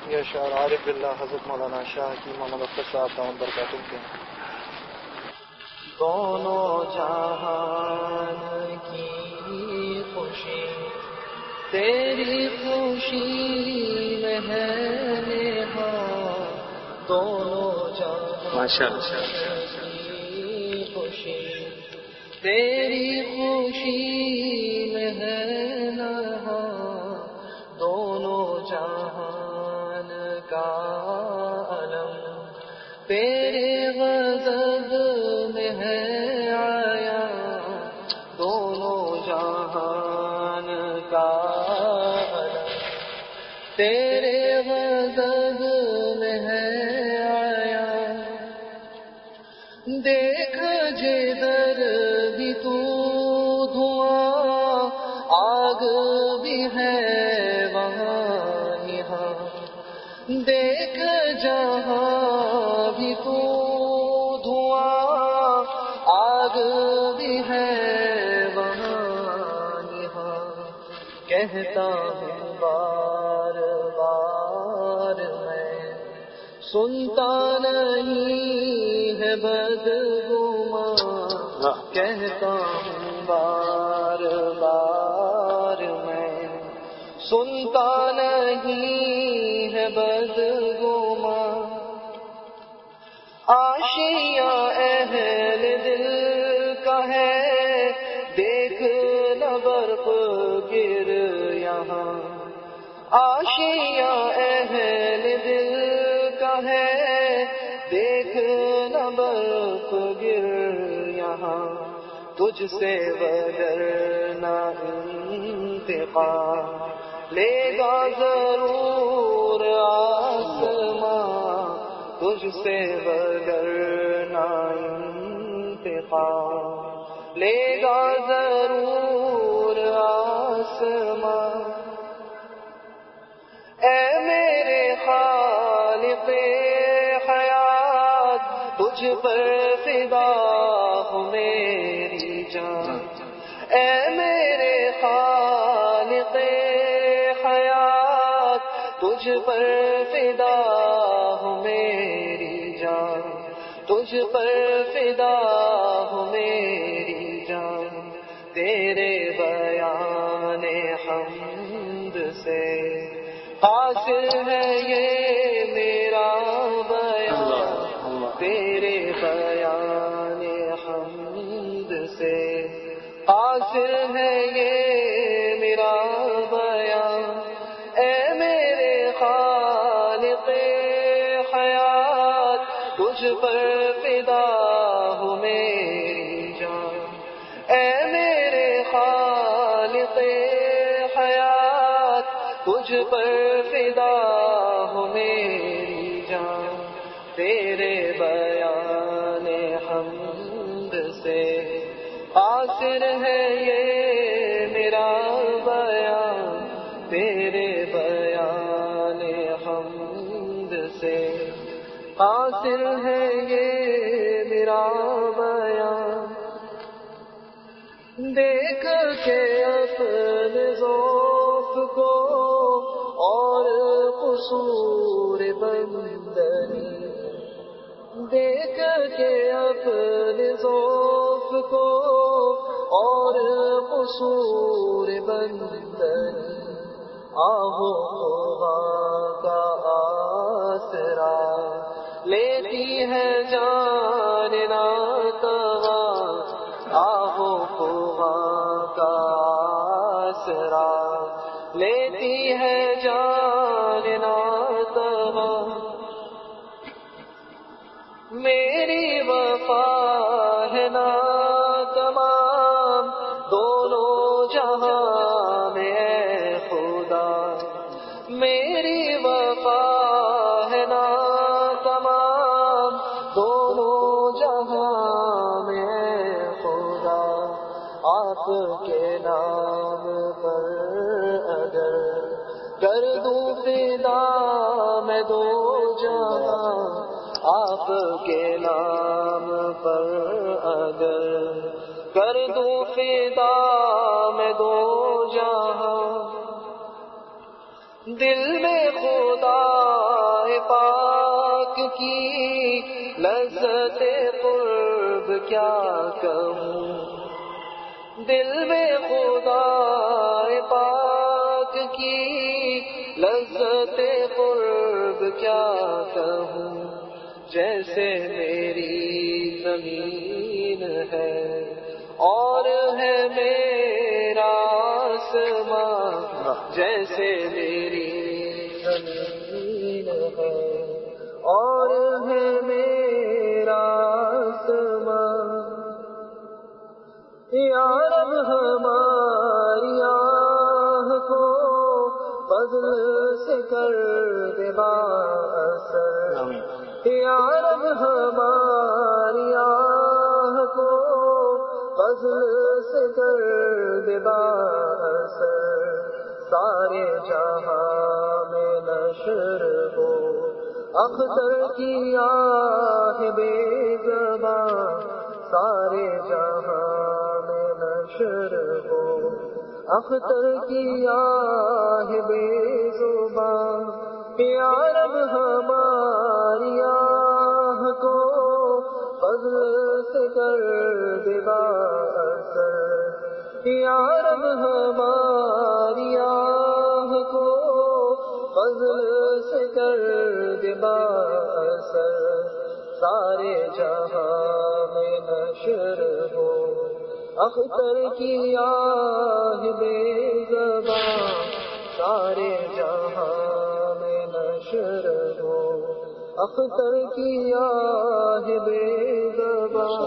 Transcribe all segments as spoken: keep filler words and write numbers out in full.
یہ اشعار عارف باللہ حضرت مولانا شاہ حکیم محمد اختر صاحب دامت برکاتہ کے ہیں۔ دونوں جہان کی خوشی تیری خوشی میں ہے نہاں، دونوں جہان کی خوشی تیری خوشی میں ہے نہاں، دونوں جہان کا علم تیرے غضب میں ہے آیا، دونوں جہان کا علم تیرے غضب میں ہے آیا، دیکھ جدھر بھی تو دھواں آگ بھی ہے وہاں یہاں، دیکھ جہاں بھی تو دھواں آگ بھی ہے وہاں یہاں، کہتا ہوں بار بار میں سنتا نہیں ہے بدگماں، کہتا ہوں بار بار میں سنتا نہیں ہے بدگماں، آشیاں اہل دل کا ہے دیکھ نہ برق گر یہاں، آشیاں اہل دل کا ہے دیکھ نہ برق گر یہاں، تجھ سے وگرنہ انتقام لے گا ضرور آسماں، تجھ سے وگرنہ انتقام لے گا ضرور آسماں، اے میرے خالق حیات تجھ پر فدا ہو میری جان، اے میرے خالق حیات تجھ پر فدا ہو میری جان، تجھ پر فدا ہو میری جان، تیرے بیان حمد سے حاصل ہے یہ میرا بیان، تیرے بیان حمد سے حاصل ہے یہ میرا بیان، اے میرے خالق حیات تجھ پر فدا ہو میری جان، اے میرے خالق حیات تجھ پر فدا ہو میری جان، تیرے بیان حمد سے حاصل ہے یہ میرا بیان، تیرے بیان حمد سے حاصل ہے یہ میرا بیان، دیکھ کے اپنے ذوق کو اور قصور بندری، دیکھ کے اپنے ذوق کو اور قصور بندری، آہو خدا کا آسرا لیتی ہے جان ناتواں، آہو خدا کا آسرا لیتی ہے جان ناتواں، میری وفا ہے نا تمام دونوں جہاں میں اے خدا، میری وفا ہے نا تمام دونوں جہاں میں اے خدا، آپ کے نام پر اگر کر دوں فدا میں دو جہاں، آپ کے نام پر اگر کر دوں فدا میں دو جہاں، دل میں خدا کی لذت قرب کیا کہوں، دل میں خدا پاک کی لذت قرب کیا کہوں، جیسے میری زمین ہے اور ہے میرا آسمان، جیسے میری زمین ہے اور ہے میرا آسمان، یا رب ہماری آہ کو فضل سے کر دے بااثر، یا رب ہماری آہ کو فضل سے کر دے بااثر، سارے جہاں میں نشر ہو اختر کی آہ بے زباں، سارے جہاں میں نشر ہو اختر کی آہ بے زباں، یا رب ہماری آہ کو فضل سے کر دے بااثر، یا رب ہماری آہ کو فضل سے کر دے بااثر، سارے جہاں میں نشر ہو اختر کی آہ بے زباں، سارے جہاں میں نشر ہو اختر کی آہ بے زباں۔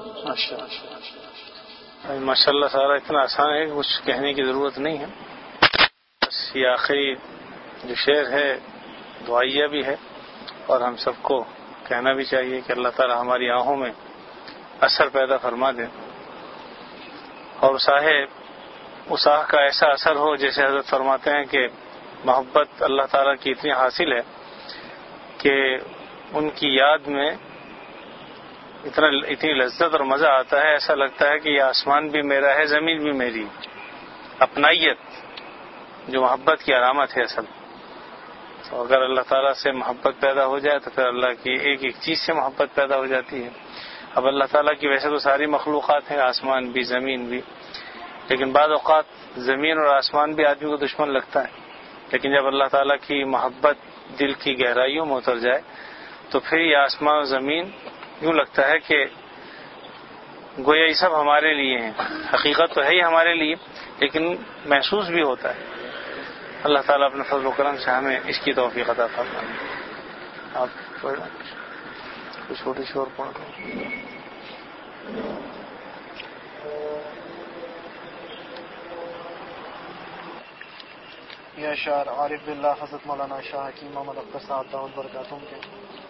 ماشاء اللہ سارا اتنا آسان ہے کہ کچھ کہنے کی ضرورت نہیں ہے، بس یہ آخری جو شعر ہے دعائیہ بھی ہے، اور ہم سب کو کہنا بھی چاہیے کہ اللہ تعالی ہماری آنکھوں میں اثر پیدا فرما دے، اور صاحب اس آنکھ کا ایسا اثر ہو جیسے حضرت فرماتے ہیں کہ محبت اللہ تعالیٰ کی اتنی حاصل ہے کہ ان کی یاد میں اتنا اتنی لذت اور مزہ آتا ہے، ایسا لگتا ہے کہ یہ آسمان بھی میرا ہے، زمین بھی میری، اپنائیت جو محبت کی علامت ہے اصل۔ تو اگر اللہ تعالیٰ سے محبت پیدا ہو جائے تو پھر اللہ کی ایک ایک چیز سے محبت پیدا ہو جاتی ہے۔ اب اللہ تعالیٰ کی ویسے تو ساری مخلوقات ہیں، آسمان بھی زمین بھی، لیکن بعض اوقات زمین اور آسمان بھی آدمی کو دشمن لگتا ہے، لیکن جب اللہ تعالیٰ کی محبت دل کی گہرائیوں میں اتر جائے تو پھر یہ آسمان اور زمین یوں لگتا ہے کہ گویا یہ سب ہمارے لیے ہیں، حقیقت تو ہے ہی ہمارے لیے لیکن محسوس بھی ہوتا ہے۔ اللہ تعالیٰ اپنے فضل و کرم سے ہمیں اس کی توفیق عطا فرمائے۔ آپ کچھ چھوٹی شور پڑھ دو۔ یہ اشعار عارف باللہ حضرت مولانا شاہ حکیم محمد اختر صاحب دامت برکاتہم کے۔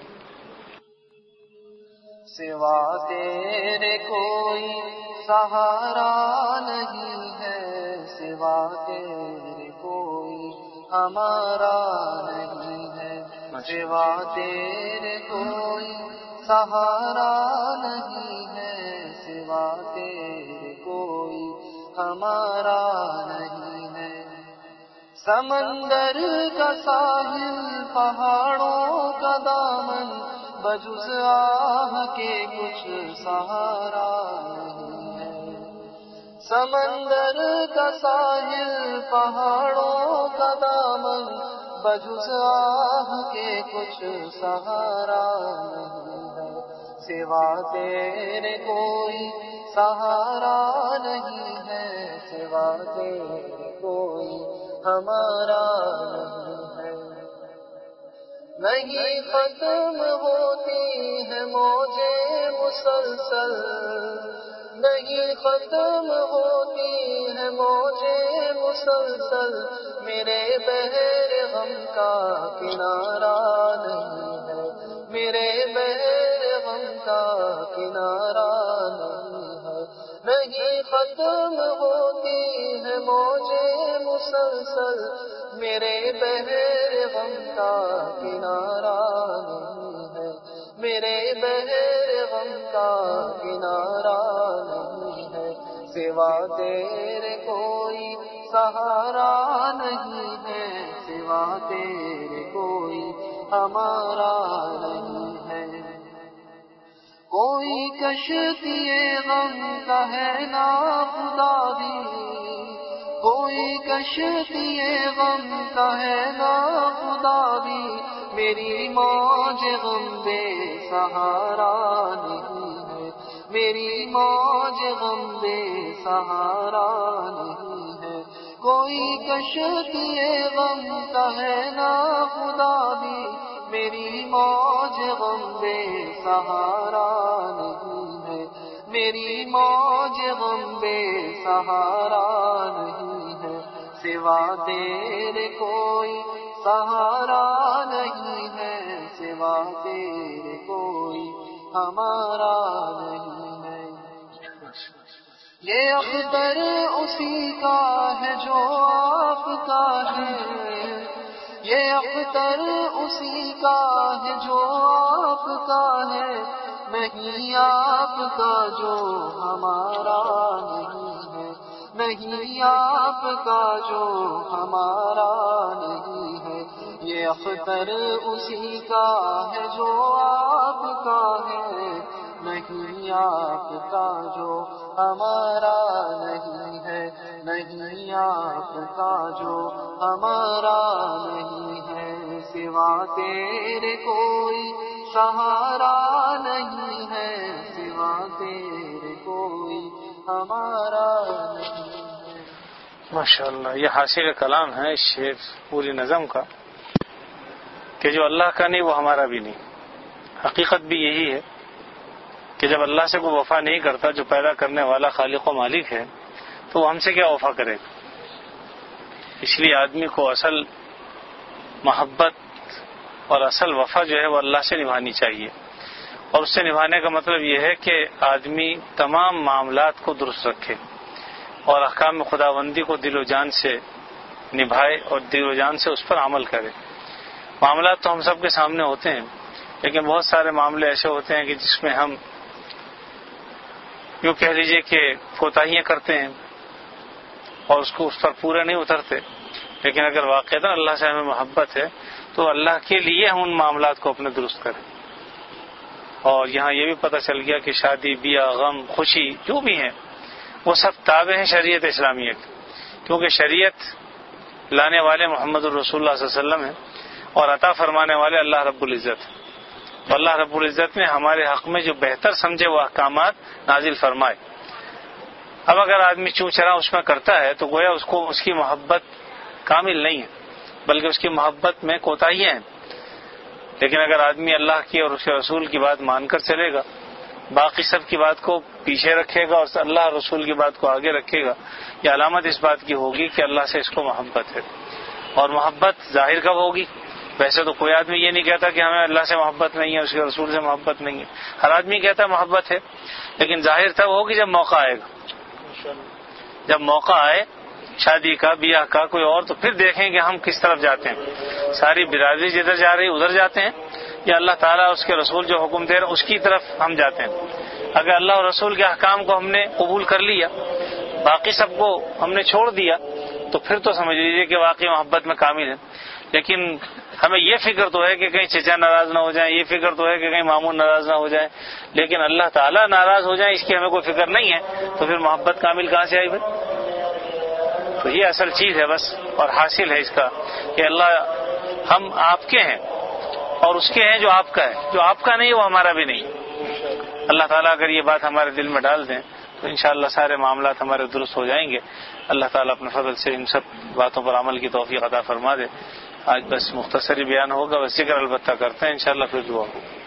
سوا تیرے کوئی سہارا نہیں ہے، سوا تیرے کوئی ہمارا نہیں ہے، سوا تیرے کوئی سہارا نہیں ہے، سوا تیرے کوئی ہمارا نہیں ہے، سمندر کا ساحل پہاڑوں کا دامن بجز آہ کے کچھ سہارا نہیں ہے، سمندر کا ساحل پہاڑوں کا دامن بجز آہ کے کچھ سہارا نہیں ہے، سوا تیرے کوئی سہارا نہیں ہے، سوا تیرے کوئی ہمارا نہیں ہے، نہیں ختم ہوتی ہے موجے مسلسل، نہیں ختم ہوتی ہے موجے مسلسل، میرے بحر غم کا کنارہ نہیں ہے، میرے بحر غم کا کنارہ نہیں ہے، نہیں ختم ہوتی ہے موجے مسلسل، میرے بحر غم کا کنارہ نہیں ہے، میرے بحر غم کا کنارہ نہیں ہے، سوا تیرے کوئی سہارا نہیں ہے، سوا تیرے کوئی ہمارا نہیں کوئی کشتی غم کا ہے نا خدا بھی، کوئی کشتی غم کا ہے نا خدا بھی، میری موج غم بے سہارا نہیں ہے، میری موج غم بے سہارا نہیں ہے، کوئی کشتی غم کا ہے نا خدا بھی، میری موج غم بے سہارا نہیں ہے، میری موج غم بے سہارا نہیں ہے، سوا تیرے کوئی سہارا نہیں ہے، سوا تیرے کوئی ہمارا نہیں ہے۔ یہ اختر اسی کا ہے جو آپ کا ہے، یہ اختر اسی کا ہے جو آپ کا ہے، نہیں آپ کا جو ہمارا نہیں ہے، نہیں آپ کا جو ہمارا نہیں ہے، یہ اختر اسی کا ہے جو آپ کا ہے، نہیں آپ کا جو ہمارا نہیں ہے، نہیں آپ کا جو ہمارا نہیں ہے، سوا تیرے کوئی سہارا نہیں ہے، سوا تیرے کوئی ہمارا نہیں ہے۔ ماشاءاللہ، یہ حاصل کلام ہے اس شعر پوری نظم کا کہ جو اللہ کا نہیں وہ ہمارا بھی نہیں۔ حقیقت بھی یہی ہے کہ جب اللہ سے کوئی وفا نہیں کرتا، جو پیدا کرنے والا خالق و مالک ہے، تو وہ ہم سے کیا وفا کرے گا؟ اس لیے آدمی کو اصل محبت اور اصل وفا جو ہے وہ اللہ سے نبھانی چاہیے، اور اس سے نبھانے کا مطلب یہ ہے کہ آدمی تمام معاملات کو درست رکھے اور احکام خداوندی کو دل و جان سے نبھائے اور دل و جان سے اس پر عمل کرے۔ معاملات تو ہم سب کے سامنے ہوتے ہیں، لیکن بہت سارے معاملے ایسے ہوتے ہیں کہ جس میں ہم یوں کہہ لیجئے کہ کوتاہیاں کرتے ہیں اور اس کو اس پر پورے نہیں اترتے، لیکن اگر واقعتاً اللہ سے ہمیں محبت ہے تو اللہ کے لیے ہم ان معاملات کو اپنے درست کریں۔ اور یہاں یہ بھی پتہ چل گیا کہ شادی، بیاہ، غم، خوشی جو بھی ہیں وہ سب تابع ہیں شریعت اسلامیہ کی، کیونکہ شریعت لانے والے محمد الرسول اللہ صلی اللہ علیہ وسلم ہیں اور عطا فرمانے والے اللہ رب العزت ہیں۔ تو اللہ رب العزت نے ہمارے حق میں جو بہتر سمجھے وہ احکامات نازل فرمائے۔ اب اگر آدمی چوں چرا اس میں کرتا ہے تو گویا اس کو اس کی محبت کامل نہیں ہے، بلکہ اس کی محبت میں کوتاہیاں ہیں۔ لیکن اگر آدمی اللہ کی اور اس کے رسول کی بات مان کر چلے گا، باقی سب کی بات کو پیچھے رکھے گا اور اللہ رسول کی بات کو آگے رکھے گا، یہ علامت اس بات کی ہوگی کہ اللہ سے اس کو محبت ہے۔ اور محبت ظاہر کب ہوگی؟ ویسے تو کوئی آدمی یہ نہیں کہتا کہ ہمیں اللہ سے محبت نہیں ہے، اس کے رسول سے محبت نہیں ہے، ہر آدمی کہتا ہے محبت ہے، لیکن ظاہر تب ہوگی جب موقع آئے گا۔ جب موقع آئے شادی کا، بیاہ کا، کوئی اور، تو پھر دیکھیں کہ ہم کس طرف جاتے ہیں۔ ساری برادری جدھر جا رہی ادھر جاتے ہیں، یا اللہ تعالیٰ اس کے رسول جو حکم دے رہے ہیں اس کی طرف ہم جاتے ہیں۔ اگر اللہ اور رسول کے احکام کو ہم نے قبول کر لیا، باقی سب کو ہم نے چھوڑ دیا، تو پھر تو سمجھ لیجیے کہ واقعی محبت میں کامل ہے۔ لیکن ہمیں یہ فکر تو ہے کہ کہیں چچا ناراض نہ ہو جائیں، یہ فکر تو ہے کہ کہیں مامون ناراض نہ ہو جائیں، لیکن اللہ تعالیٰ ناراض ہو جائیں اس کی ہمیں کوئی فکر نہیں ہے، تو پھر محبت کامل کہاں سے آئی بھائی؟ تو یہ اصل چیز ہے بس، اور حاصل ہے اس کا کہ اللہ ہم آپ کے ہیں اور اس کے ہیں جو آپ کا ہے، جو آپ کا نہیں وہ ہمارا بھی نہیں۔ اللہ تعالیٰ اگر یہ بات ہمارے دل میں ڈال دیں تو انشاءاللہ سارے معاملات ہمارے درست ہو جائیں گے۔ اللہ تعالیٰ اپنے فضل سے ان سب باتوں پر عمل کی توفیق عطا فرما دے۔ آج بس مختصری بیان ہوگا، بس ذکر البتہ کرتے ہیں، انشاءاللہ پھر دعا ہوگا۔